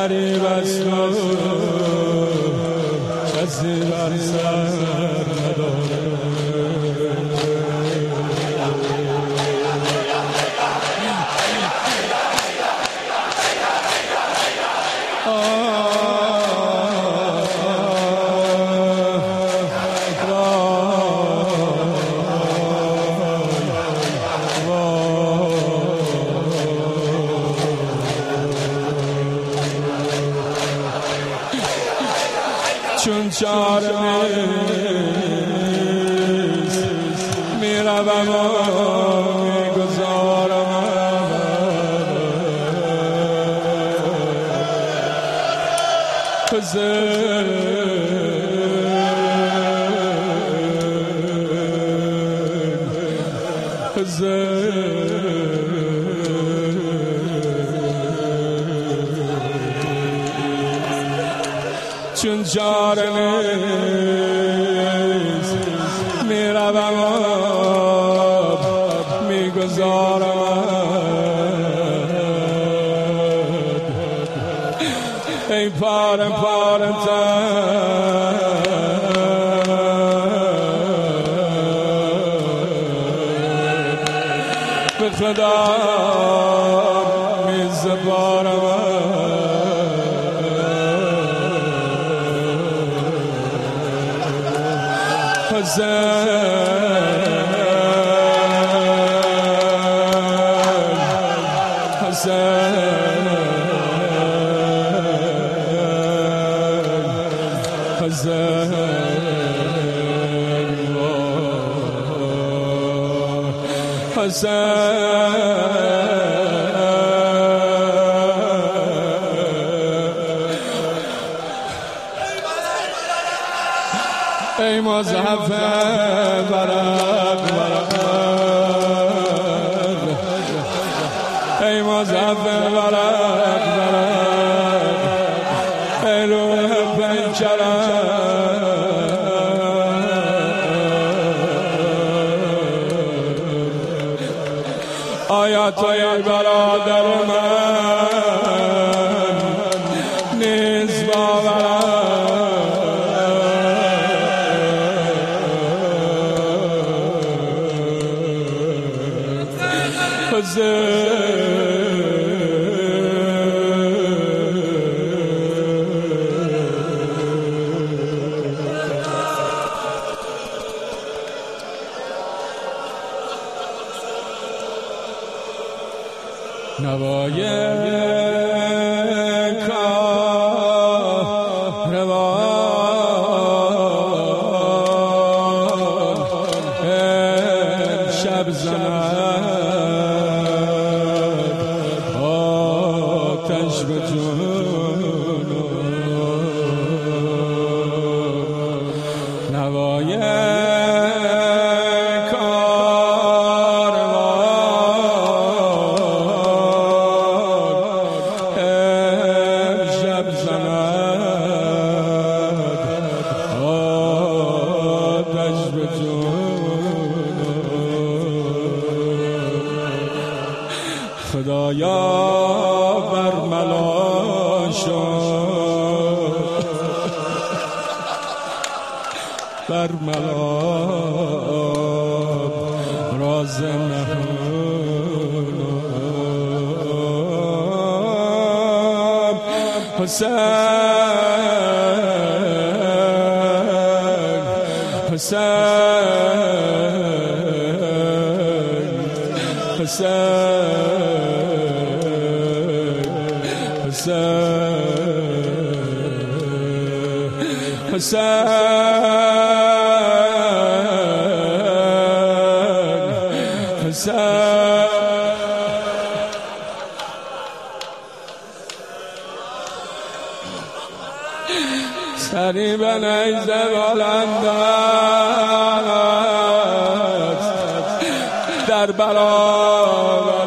غریب است و کسی بر سر نداره. چون چاره نیست میروم و میگذارم چون چاره نیست میروم و میگذارم ای پاره پاره تن به خدا میزبارم ای مزحفه برق ای مزحفه برق ای روح پنجره آیا توی برادر من نیز باورم نوای کاروان شب زند آتش به جنون نوای خدایا برملا شد برملا راز نهان حسین حسین سری به نیزه بلند است در برابر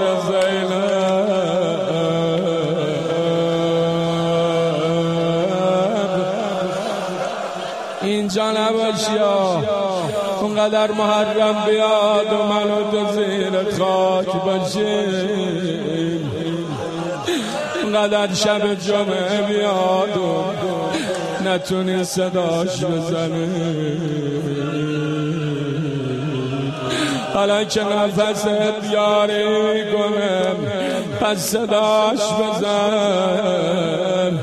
اینجا نباشی اونقدر محرم بیاد و منو تو زیر خاک باشیم اونقدر شب جمعه بیاد و نتونی صداش بزنی، حالا که نفست یاری کنه پس صداش بزن.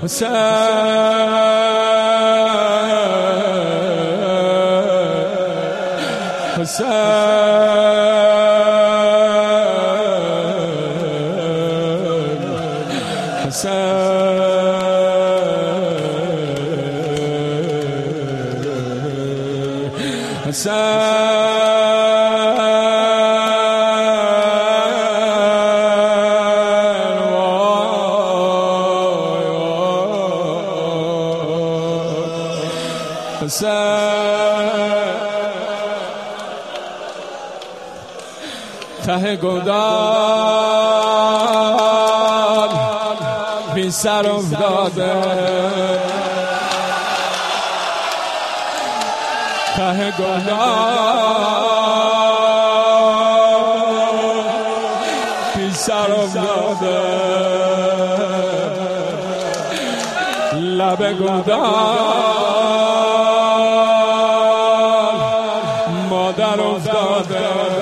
ته گودال بی سر افتاده، ته گودال بی سر افتاده، لب گودال مادر افتاده،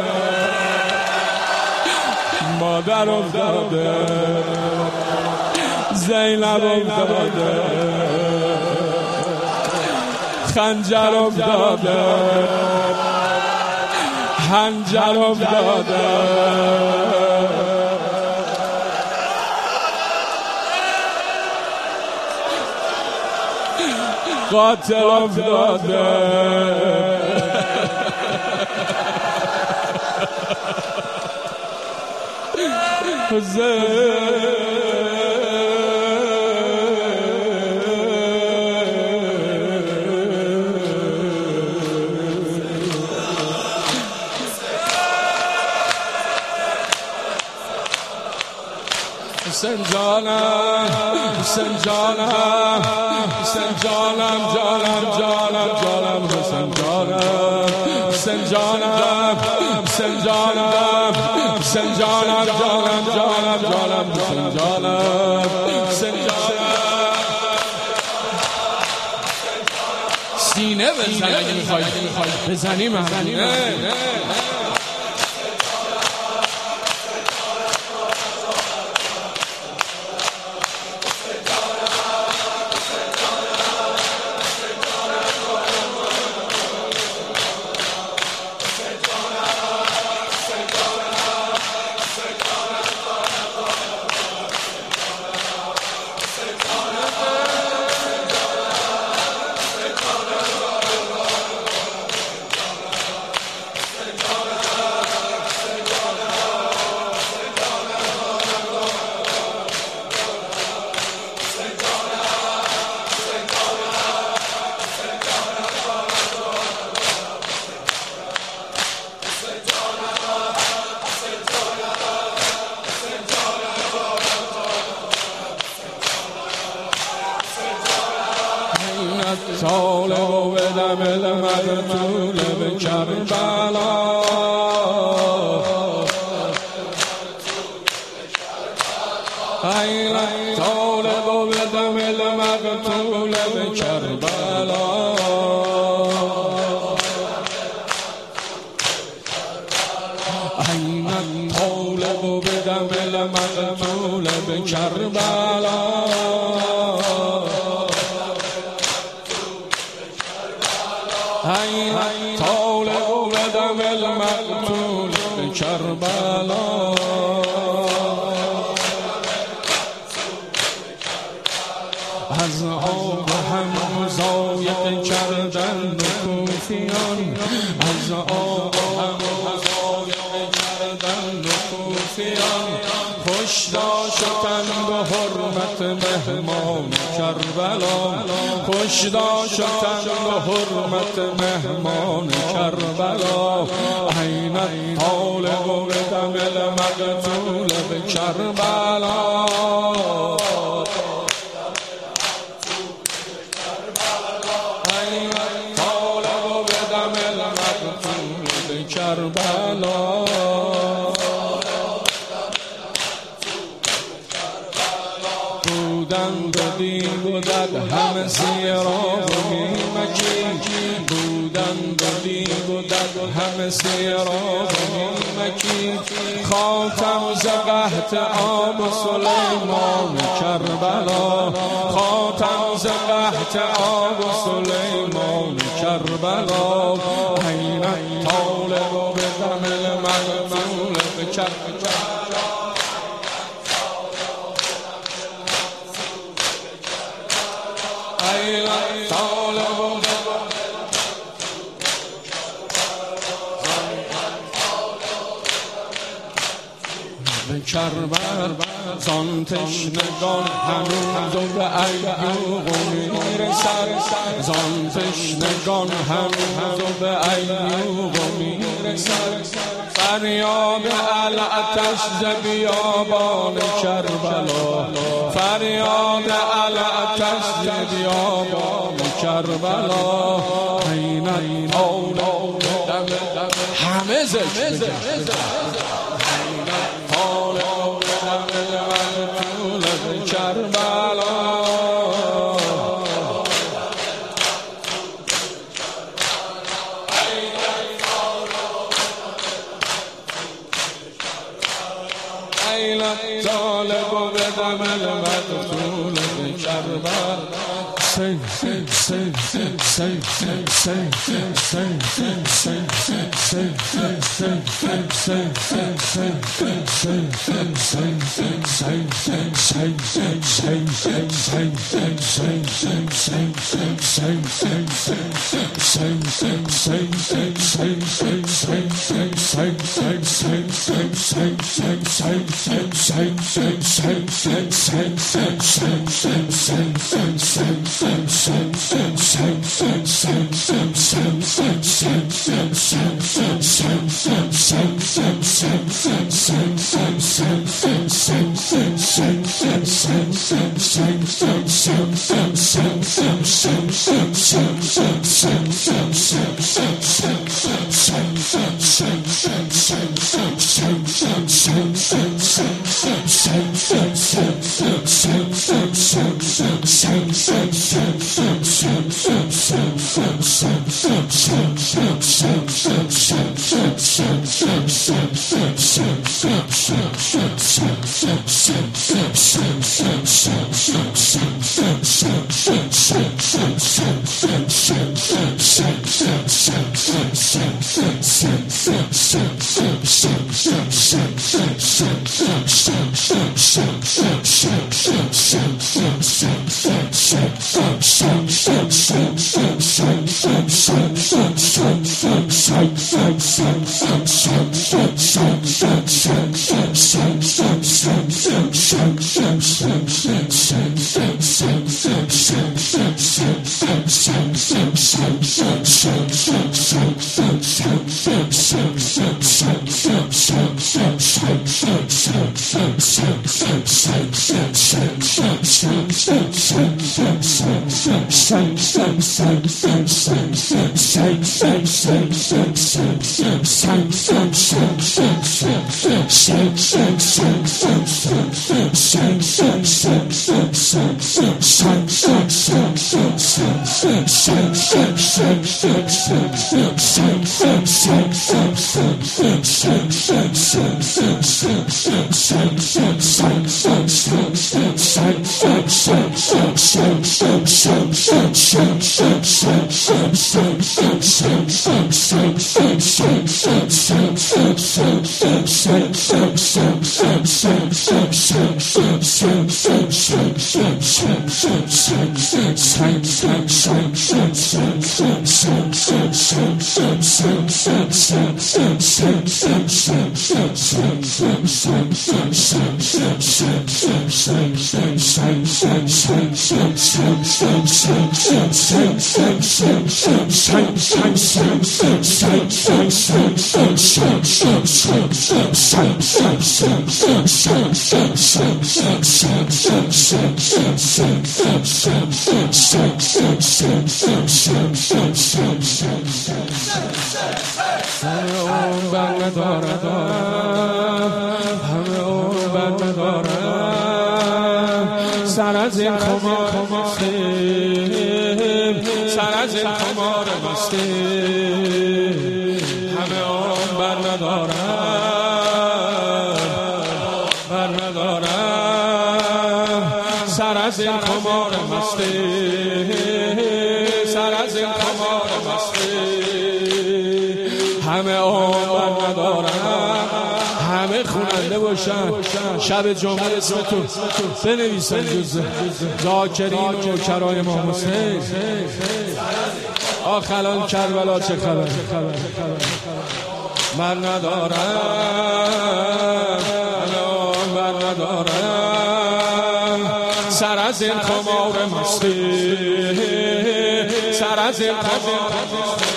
مادر افتاده، زینب افتاده، خنجر افتاده، حنجر افتاده، قاتل افتاده، حسین جانم، حسین جانم، حسین جانم، جانم جانم جانم، حسین جانم، حسین جانم، حسین جانم، حسین جانم، جانم جانم جانم، حسین جانم، حسین جانم. سینه بزن اگه میخوای بزنی مهمونه. طالب و بدم المقتول به کربلا، طالب و بدم المقتول به کربلا، طالب و بدم المقتول به کربلا، طالب و بدم المقتول به کربلا، از آب هم ضایع کردن کوفیان، از آب هم ضایع کردن کوفیان، خوش داشتن به حرمت مهمان کربلا، خوش داشتن به حرمت مهمان کربلا، عین طالب و بدم المقتول به کربلا، طالب و بدم المقتول به کربلا. بودند و دیگ و دد همه سیراب و نیمکی بودند و دیگ و دد همه سیراب و نیمکی خاتم ز قحط آب سلیمان کربلا خاتم ز قحط آب سلیمان کربلا حیرت طالب و به دم المغفول به کربلا حیرت طالب و به کربلا زان تشنگان هنوز به ایوب میرسد زان تشنگان هنوز به ایوب میرسد فریاد العطش ز بیابان کربلا فریاد العطش ز بیابان کربلا حیرت طالب همه ذکر طالب المغفول به کربلا حیرت طالب و به دم المغفول به کربلا سر از این خمار مستیم، سر از این خمار مستیم، همه آن بر ندارم، سر از این خمار مستیم، سر از این خمار مستیم، همه آن بر ندارم. همه خوننده باشن شب جمعه اسمتون بنویسن جزء ذاکرین و نوکرای امام حسین. آخلان کربلا چه خبر من ندارم، من ندارم، سر از این خمار مستی، سر از این خمار مستی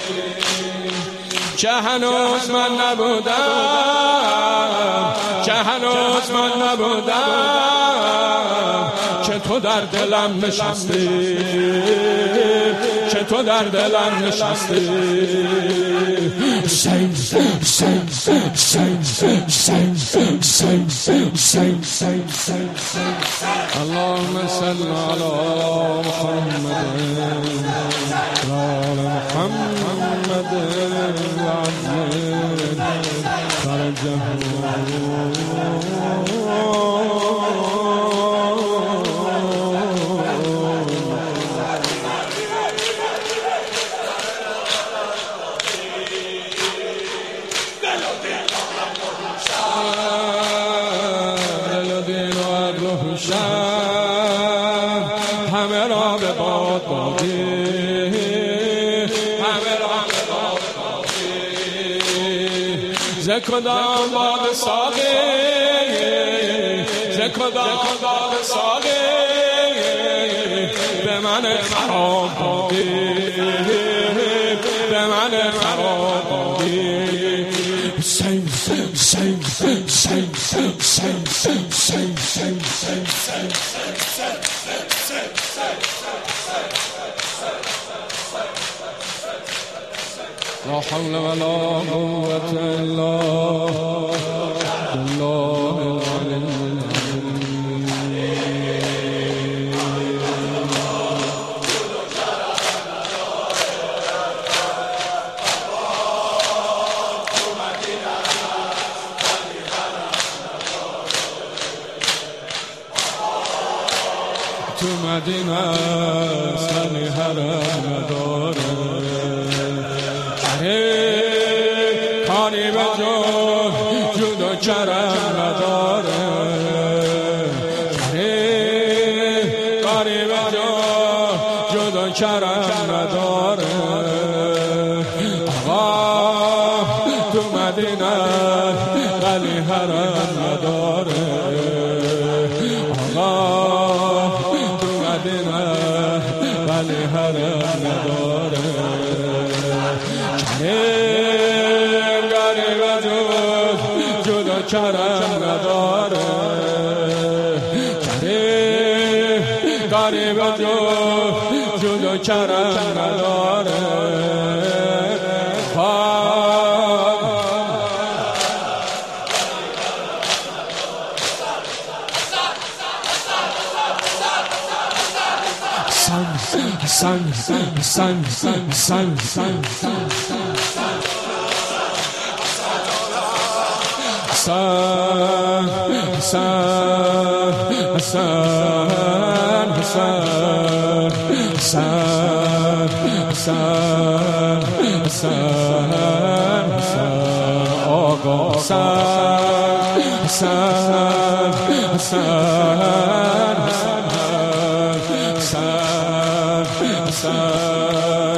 که هنوز من نبودم، که هنوز من نبودم که تو در دلم نشستی، که تو در دلم نشستی. سین سین سین سین سین سین سین سین سین سین. اللهم صل علی محمد وعلى محمد وعجل فرجه. همه را به باد بادی، همه را به باد بادی، ز کدام باد ساقی، ز کدام باد ساقی به من خراب بادی، به من خراب بادی. سین سین سین سین سین سین سین سین سین سین سین. لا حول ولا قوة إلا بالله العلي العظيم. تو مدینه سنی حرم نداره، کاری به جود و کرم نداره، کاری به جود و کرم نداره. آقا تو مدینه ولی حرم نداره، آقا تو مدینه ولی حرم نداره. جود و کرم نداره، کاری به جود و کرم نداره. Sun, sun, sun, sun, sun, sun, sun, sun. Hasan, Hasan, Hasan, Hasan, Hasan, Hasan, Hasan, Hasan, Ağa Hasan, Hasan, Hasan, Hasan, Hasan, Hasan,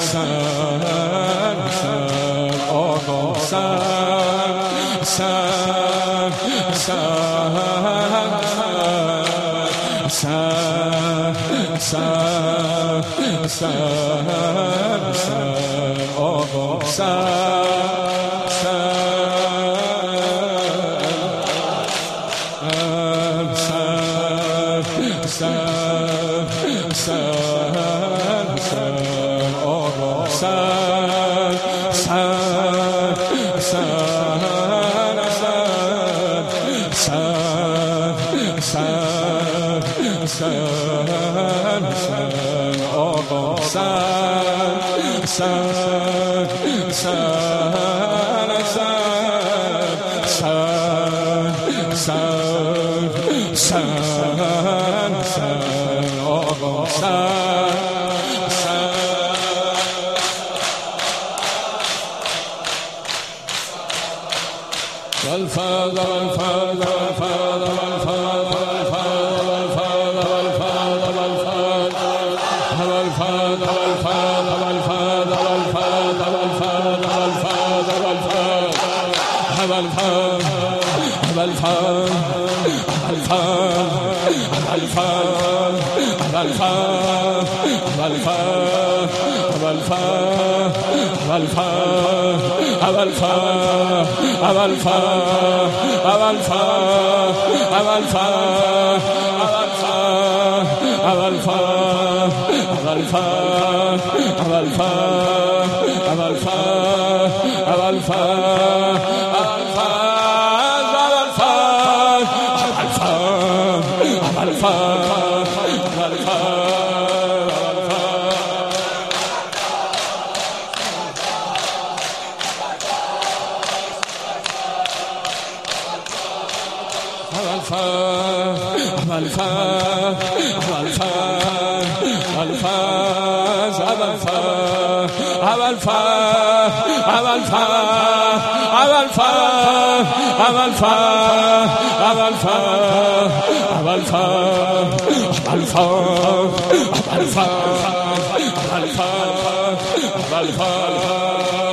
Hasan, Ağa Hasan. Hasan, Hasan, Hasan, Hasan, Hasan, Hasan, Ağa Hasan, Hasan, Hasan, Hasan, Ağa Hasan, Hasan, Hasan. آقا اول